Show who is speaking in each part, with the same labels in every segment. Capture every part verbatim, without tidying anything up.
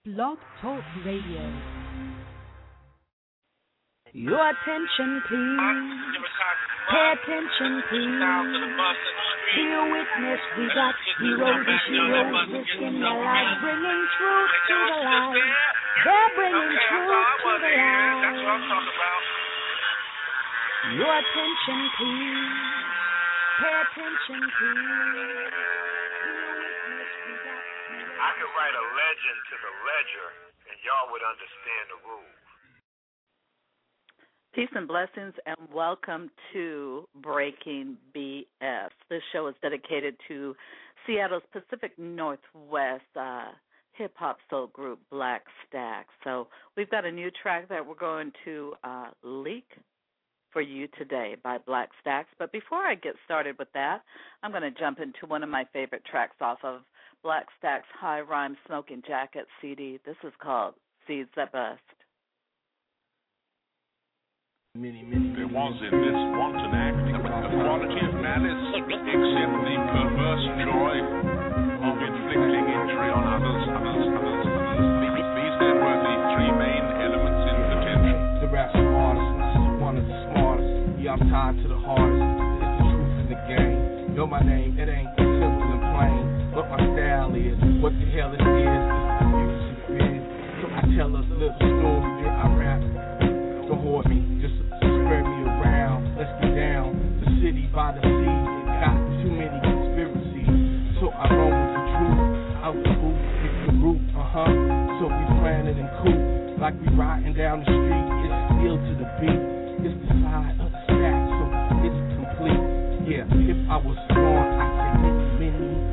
Speaker 1: Blog Talk Radio.
Speaker 2: Your attention, please. Pay attention, please. Be a witness. We got heroes and heroes risking their lives, bringing truth to the light. They're bringing truth to the light. Your attention, please. Pay attention, please.
Speaker 3: I could write a legend to the ledger, and y'all would understand the rules.
Speaker 4: Peace and blessings, and welcome to Breaking B S. This show is dedicated to Seattle's Pacific Northwest uh, hip-hop soul group, Black Stacks. So we've got a new track that we're going to uh, leak for you today by Black Stacks. But before I get started with that, I'm going to jump into one of my favorite tracks off of Black Stacks' High Rhyme Smoking Jacket C D. This is called Seeds That Bust.
Speaker 5: Many, many, there was in this wanton act a quality of malice, except the perverse joy of inflicting injury on others, others, others, others. These then were the three main elements in potential.
Speaker 6: The rap artist, one of the smartest. Yeah, I'm tied to the hardest. It's the truth in the game. Know my name, it ain't simple and plain. What my style is, what the hell it is. It's the music biz. So I tell us little story, yeah, I rap. Don't hoard me, just spread me around, let's get down. The city by the sea, it got too many conspiracies. So I roll with the truth, out the booth, it's the root, uh-huh. So we planted and cool, like we riding down the street, it's still to the beat. It's the side of the stack, so it's complete. Yeah, if I was born, I'd say many, many.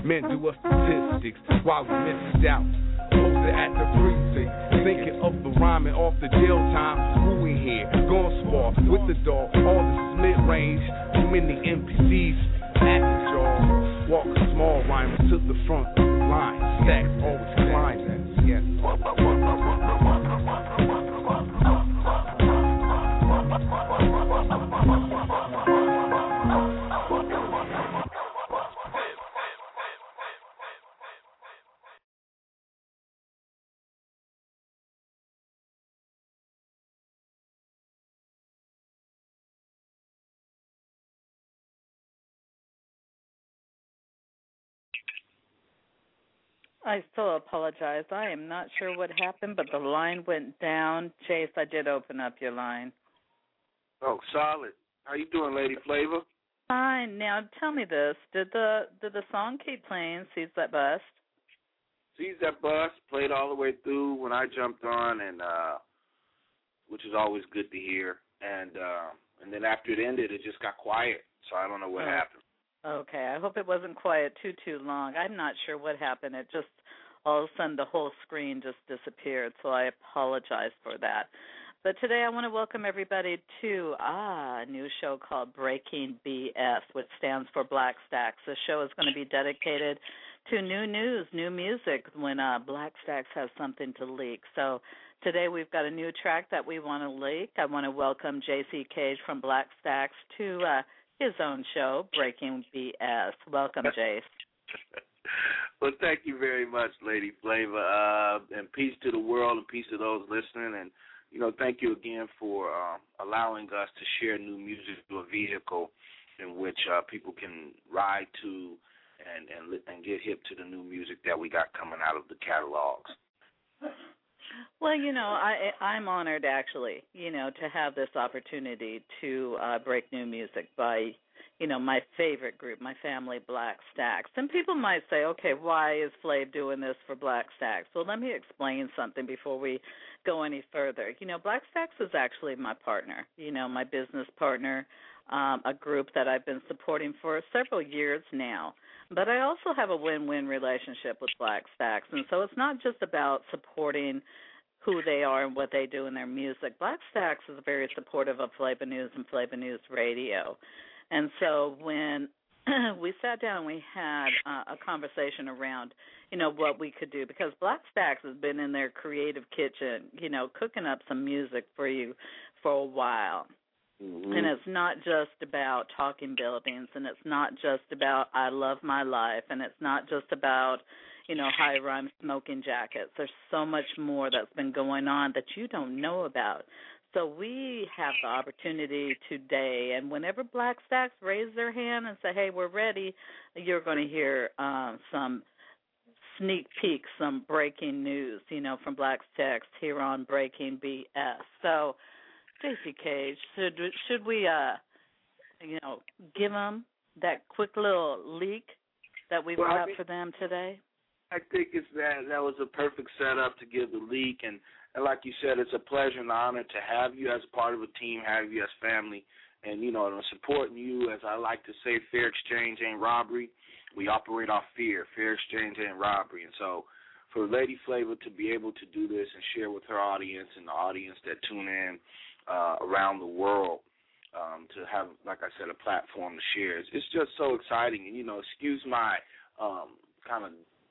Speaker 6: While we missed out, posted at the precinct, thinking of the rhyme. rhyming off the jail time. Who in here? Gon' spar with the dog. All this mid-range. Too many N P Cs. Acting jaw. Walk a small rhymer to the front line. Stacks always climbing. Yes.
Speaker 4: I so apologize. I am not sure what happened, but the line went down. Chase, I did open up your line.
Speaker 3: Oh, solid. How you doing, Lady Flavor?
Speaker 4: Fine. Now tell me this: Did the did the song keep playing? Seize That Bust?
Speaker 3: Seize That Bust played all the way through when I jumped on, and uh, which is always good to hear. And uh, and then after it ended, it just got quiet. So I don't know what
Speaker 4: oh.
Speaker 3: happened.
Speaker 4: Okay, I hope it wasn't quiet too, too long. I'm not sure what happened. It just, all of a sudden, the whole screen just disappeared, so I apologize for that. But today I want to welcome everybody to ah, a new show called Breaking B S, which stands for Black Stacks. The show is going to be dedicated to new news, new music, when uh, Black Stacks has something to leak. So today we've got a new track that we want to leak. I want to welcome J C Cage from Black Stacks to uh, his own show, Breaking B S. Welcome, Jace.
Speaker 3: Well, thank you very much, Lady Flavor, uh, and peace to the world and peace to those listening. And, you know, thank you again for uh, allowing us to share new music through a vehicle in which uh, people can ride to and, and, and get hip to the new music that we got coming out of the catalogs.
Speaker 4: Well, you know, I, I'm honored, actually, you know, to have this opportunity to uh, break new music by, you know, my favorite group, my family, Black Stacks. And people might say, okay, why is Flav doing this for Black Stacks? Well, let me explain something before we go any further. You know, Black Stacks is actually my partner, you know, my business partner, um, a group that I've been supporting for several years now. But I also have a win-win relationship with Black Stacks, and so it's not just about supporting who they are and what they do in their music. Black Stacks is very supportive of Flavor News and Flavor News Radio. And so when we sat down and we had uh, a conversation around, you know, what we could do, because Black Stacks has been in their creative kitchen, you know, cooking up some music for you for a while. Mm-hmm. And it's not just about talking buildings, and it's not just about I love my life, and it's not just about, you know, high rhyme smoking jackets. There's so much more that's been going on that you don't know about. So we have the opportunity today, and whenever Black Stacks raise their hand and say, hey, we're ready, you're going to hear um, some sneak peeks, some breaking news, you know, from Black Stacks here on Breaking B S. So, J C Cage, should, should we, uh, you know, give them that quick little leak that we
Speaker 3: well,
Speaker 4: brought
Speaker 3: I mean,
Speaker 4: for them today?
Speaker 3: I think it's that that was a perfect setup to give the leak, and, and like you said, it's a pleasure and honor to have you as part of a team, have you as family, and, you know, supporting you, as I like to say, fair exchange ain't robbery. We operate off fear. Fair exchange ain't robbery. And so for Lady Flavor to be able to do this and share with her audience and the audience that tune in uh, around the world, um, to have, like I said, a platform to share, it's, it's just so exciting. And, you know, excuse my um, kind of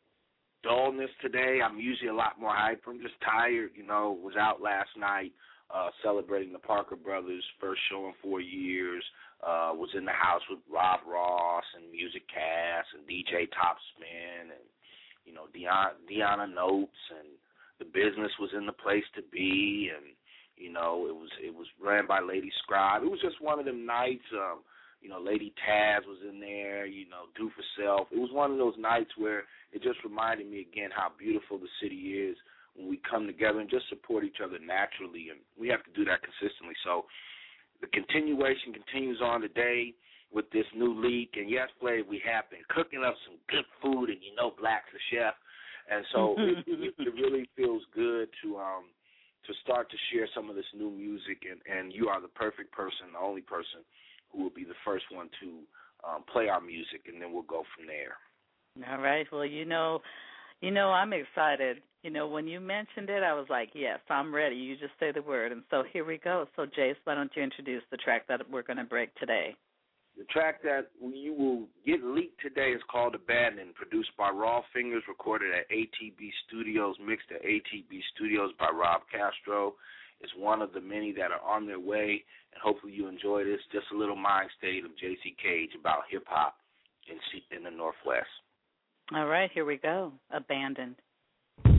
Speaker 3: dullness today. I'm usually a lot more hyper. I'm just tired, you know. Was out last night uh, celebrating the Parker Brothers' first show in four years. Uh, was in the house with Rob Ross and Music Cast and D J Topspin and, you know, Deanna, Deanna Notes, and the business was in the place to be, and, you know, it was it was ran by Lady Scribe. It was just one of them nights. Um, you know, Lady Taz was in there, you know, Do for Self. It was one of those nights where it just reminded me again how beautiful the city is when we come together and just support each other naturally, and we have to do that consistently. So the continuation continues on today with this new leak, and yes, Flav, we have been cooking up some good food, and you know Black's a chef, and so it, it, it really feels good to um to start to share some of this new music, and, and you are the perfect person, the only person who will be the first one to um, play our music, and then we'll go from there.
Speaker 4: All right. Well, you know, You know, I'm excited. You know, when you mentioned it, I was like, yes, I'm ready. You just say the word. And so here we go. So, Jace, why don't you introduce the track that we're going to break today?
Speaker 3: The track that you will get leaked today is called Abandon, produced by Raw Fingers, recorded at A T B Studios, mixed at A T B Studios by Rob Castro. It's one of the many that are on their way, and hopefully you enjoy this. Just a little mind state of J C Cage about hip-hop in, in the Northwest.
Speaker 4: All right, here we go. Abandoned.
Speaker 6: All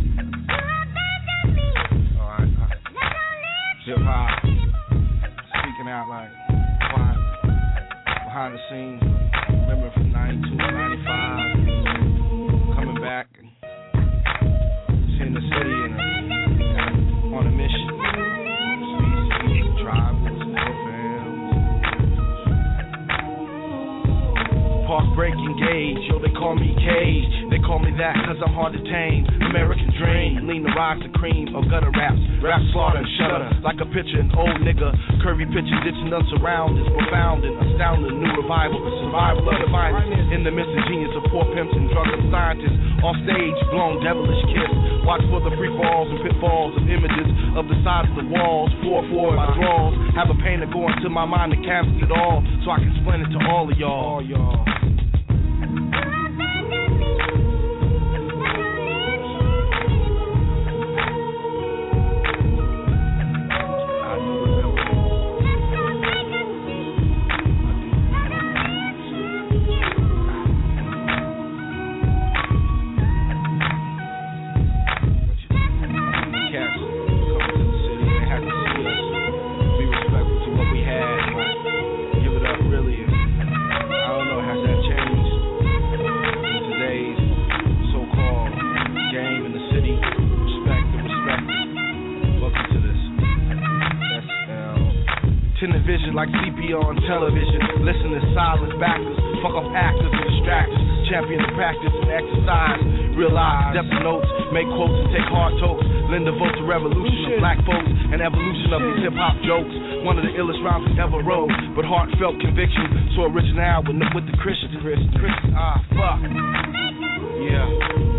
Speaker 6: right. Hip-hop. Speaking out like behind, behind the scenes. Remember from ninety-two to ninety-five. Coming back and seeing the city and, and on a mission. Species, tribals, fams. Park break engage, yo, they call me Cage. They call me that cause I'm hard to tame. American dream, lean the rise to cream or gutter raps. Rap slaughter and shudder like a picture, an old nigga. Curvy picture ditching us around is profound and astounding. New revival, survival of the finest. In the missing genius of poor pimps and drug up scientists. Off stage, blown devilish kiss. Watch for the free falls and pitfalls of images of the sides of the walls. Four four my draws. Have a painter go into my mind to canvas it all so I can explain it to all of y'all. All y'all. Like C P R on television, listen to silence backers, fuck off actors and distractors, champion the practice and exercise, realize depth of notes, make quotes and take hard totes, lend a vote to revolution of black folks and evolution of these hip hop jokes, one of the illest rhymes we ever wrote, but heartfelt conviction, so original with, with the Christians, Chris, Chris, ah, fuck, yeah.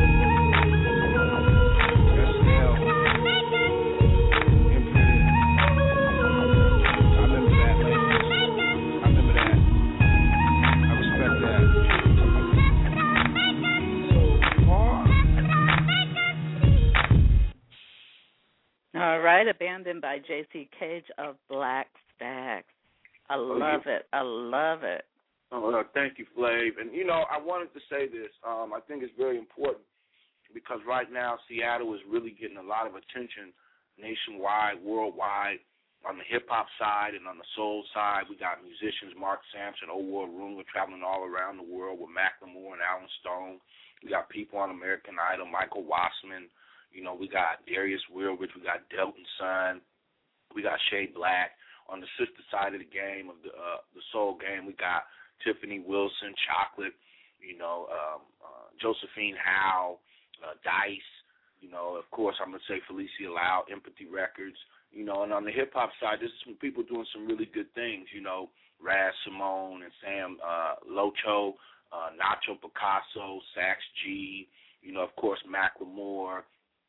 Speaker 4: All right, Abandoned by J C Cage of Black Stacks. I love oh, it. I love it.
Speaker 3: Oh, uh, thank you, Flav. And, you know, I wanted to say this. Um, I think it's very important because right now Seattle is really getting a lot of attention nationwide, worldwide, on the hip-hop side and on the soul side. We got musicians, Mark Sampson, Old World Rumor, traveling all around the world with Macklemore and Alan Stone. We got people on American Idol, Michael Wassman. You know, we got Darius Wilrich, we got Delton Son, we got Shay Black. On the sister side of the game, of the uh, the soul game, we got Tiffany Wilson, Chocolate, you know, um, uh, Josephine Howe, uh, Dice, you know, of course I'm going to say Felicia Lau, Empathy Records, you know, and on the hip-hop side, there's some people doing some really good things, you know, Raz Simone and Sam uh, Locho, uh, Nacho Picasso, Sax G, you know, of course Macklemore,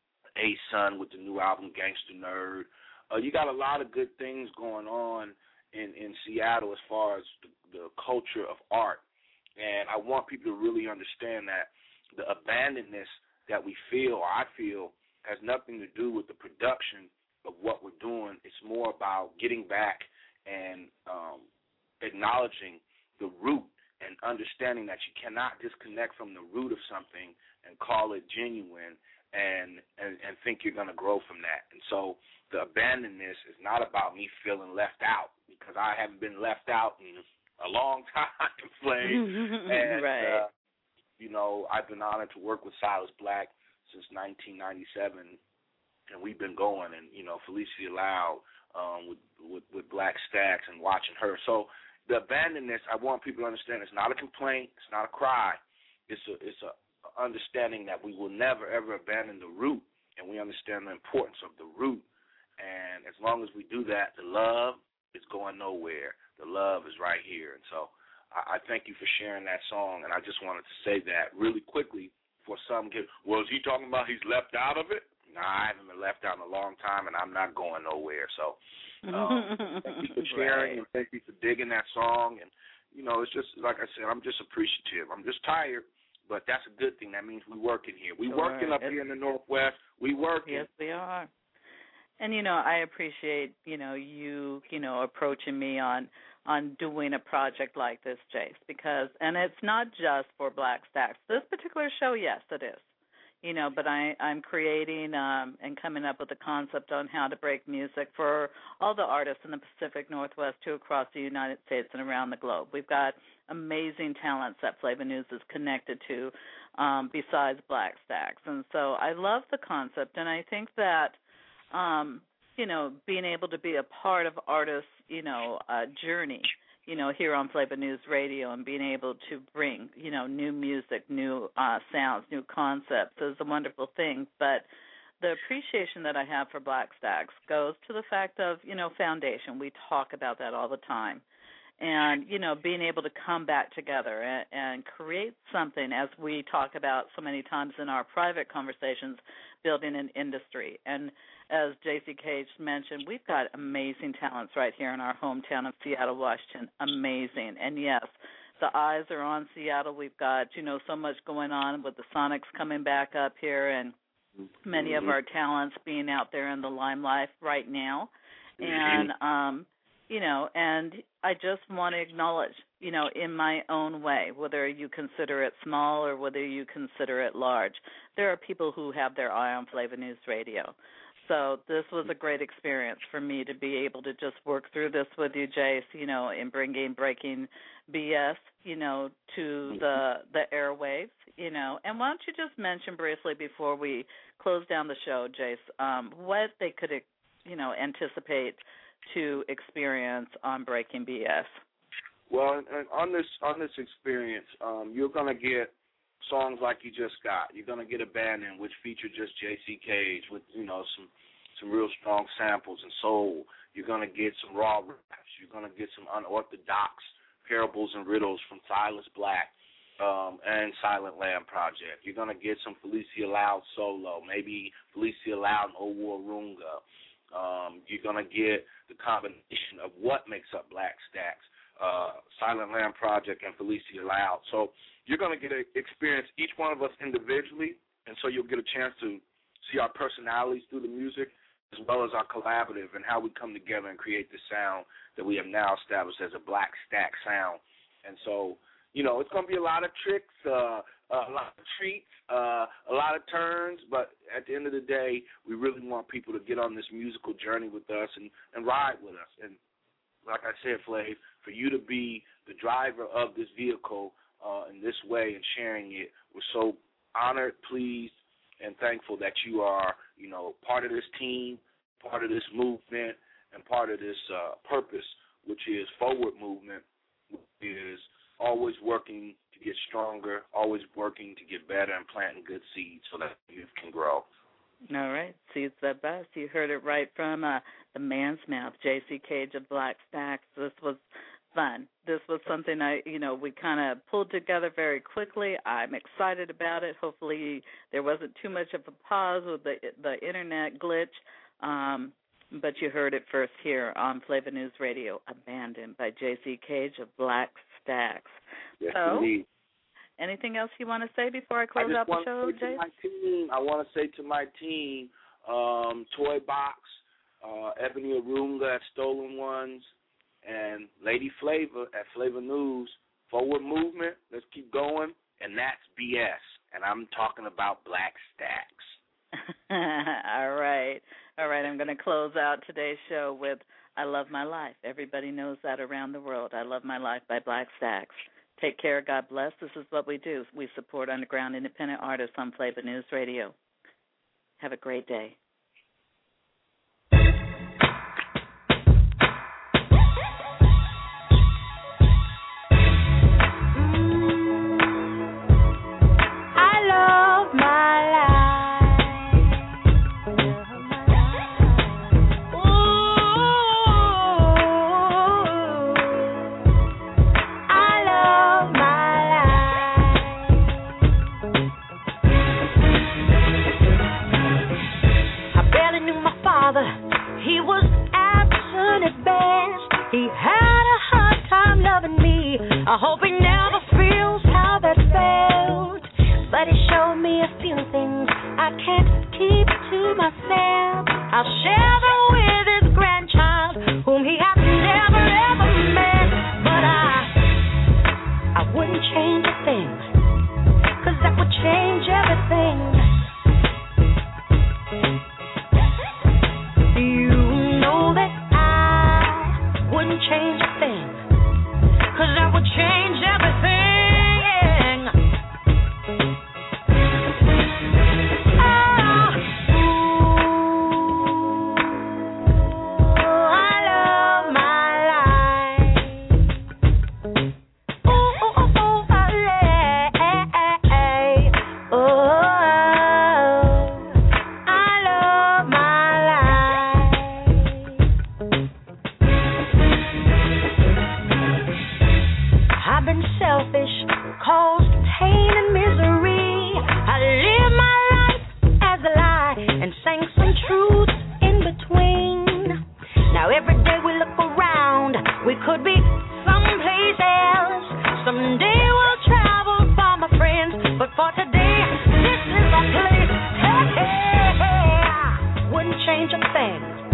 Speaker 3: A-Sun with the new album Gangsta Nerd. Uh, you got a lot of good things going on in, in Seattle as far as the, the culture of art. And I want people to really understand that the abandonedness that we feel, or I feel, has nothing to do with the production of what we're doing. It's more about getting back and um, acknowledging the root and understanding that you cannot disconnect from the root of something and call it genuine and, and, and think you're going to grow from that. And so the abandonedness is not about me feeling left out, because I haven't been left out in a long time, Flame. and,
Speaker 4: right. Uh,
Speaker 3: you know, I've been honored to work with Silas Black since nineteen ninety-seven, and we've been going. And, you know, Felicia Lau um, with, with, with Black Stacks and watching her. So the abandonedness, I want people to understand, it's not a complaint. It's not a cry. It's a, it's a understanding that we will never, ever abandon the root, and we understand the importance of the root. And as long as we do that, the love is going nowhere. The love is right here. And so I, I thank you for sharing that song, and I just wanted to say that really quickly for some get, well, is he talking about he's left out of it? Nah, I haven't been left out in a long time, and I'm not going nowhere. So um, thank you for sharing, right. and thank you for digging that song. And, you know, it's just, like I said, I'm just appreciative. I'm just tired, but that's a good thing. That means we're working here. We're sure. working up it's, here in the Northwest. We working.
Speaker 4: Yes, we are. And, you know, I appreciate, you know, you, you know, approaching me on, on doing a project like this, Jace, because, and it's not just for Black Stacks. This particular show, yes, it is. You know, but I, I'm creating um, and coming up with a concept on how to break music for all the artists in the Pacific Northwest too, across the United States and around the globe. We've got amazing talents that Flavor News is connected to um, besides Black Stacks. And so I love the concept, and I think that, um, you know, being able to be a part of artists, you know, uh, journey, you know, here on Flavor News Radio and being able to bring, you know, new music, new uh, sounds, new concepts is a wonderful thing. But the appreciation that I have for Black Stacks goes to the fact of, you know, foundation. We talk about that all the time. And, you know, being able to come back together and, and create something, as we talk about so many times in our private conversations, building an industry. And as J C Cage mentioned, we've got amazing talents right here in our hometown of Seattle, Washington. Amazing. And, yes, the eyes are on Seattle. We've got, you know, so much going on with the Sonics coming back up here and many of our talents being out there in the limelight right now. And, um, you know, and I just want to acknowledge, you know, in my own way, whether you consider it small or whether you consider it large, there are people who have their eye on Flavor News Radio. So this was a great experience for me to be able to just work through this with you, Jace, you know, in bringing Breaking B S, you know, to the the airwaves, you know. And why don't you just mention briefly before we close down the show, Jace, um, what they could, you know, anticipate to experience on Breaking B S?
Speaker 3: Well, and, and on this on this experience, um, you're going to get songs like you just got. You're going to get Abandoned, which featured just J C Cage with, you know, some some real strong samples and soul. You're going to get some raw raps. You're going to get some unorthodox parables and riddles from Silas Black um, and Silent Lamb Project. You're going to get some Felicia Loud solo, maybe Felicia Loud and Owo Runga. Um, you're going to get the combination of what makes up Black Stacks, uh, Silent Lamb Project, and Felicia Loud. So you're going to get to experience each one of us individually, and so you'll get a chance to see our personalities through the music as well as our collaborative and how we come together and create the sound that we have now established as a Black Stack sound. And so, you know, it's going to be a lot of tricks, uh, a lot of treats, uh, a lot of turns, but at the end of the day, we really want people to get on this musical journey with us and, and ride with us. And like I said, Flav, for you to be the driver of this vehicle uh, in this way and sharing it, we're so honored, pleased, and thankful that you are, you know, part of this team, part of this movement, and part of this uh, purpose, which is forward movement, which is always working to get stronger, always working to get better and planting good seeds so that youth can grow.
Speaker 4: All right. Seeds that best. You heard it right from uh, the man's mouth, J C Cage of Black Stacks. This was fun. This was something I, you know, we kind of pulled together very quickly. I'm excited about it. Hopefully there wasn't too much of a pause with the the internet glitch. Um, but you heard it first here on Flavor News Radio, Abandoned by J C Cage of Black Stacks.
Speaker 3: Yes,
Speaker 4: so,
Speaker 3: indeed.
Speaker 4: Anything else you want to say before I close
Speaker 3: I
Speaker 4: out the show, Jay?
Speaker 3: My team, I want to say to my team, um, Toy Box, uh, Ebony Arunga at Stolen Ones, and Lady Flavor at Flavor News, forward movement, let's keep going, and that's B S, and I'm talking about Black Stacks.
Speaker 4: All right. All right, I'm going to close out today's show with I Love My Life. Everybody knows that around the world. I Love My Life by Black Stacks. Take care. God bless. This is what we do. We support underground independent artists on Flavor News Radio. Have a great day.
Speaker 2: he was absent at best. He had a hard time loving me. I hope he never feels how that felt. But he showed me a few things I can't keep to myself. I'll share them with his grandchild, whom he has never ever met. But I, I wouldn't change a thing, 'cause that would change everything. You know that I wouldn't change a thing, 'cause that would change everything. Change a thing.